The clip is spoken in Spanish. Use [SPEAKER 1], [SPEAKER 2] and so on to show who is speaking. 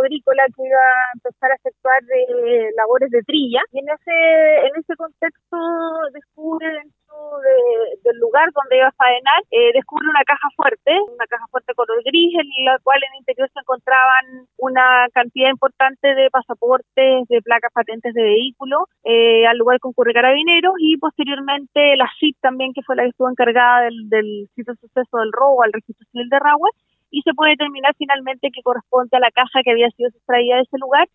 [SPEAKER 1] agrícola que iba a empezar a efectuar labores de trilla, y en ese contexto descubre dentro del lugar donde iba a faenar, descubre una caja fuerte color gris, en la cual en el interior se encontraban una cantidad importante de pasaportes, de placas patentes de vehículos. Al lugar concurre Carabineros y posteriormente la CIP también, que fue la que estuvo encargada del sitio de suceso del robo al registro civil de Rahue, y se puede determinar finalmente que corresponde a la caja que había sido sustraída de ese lugar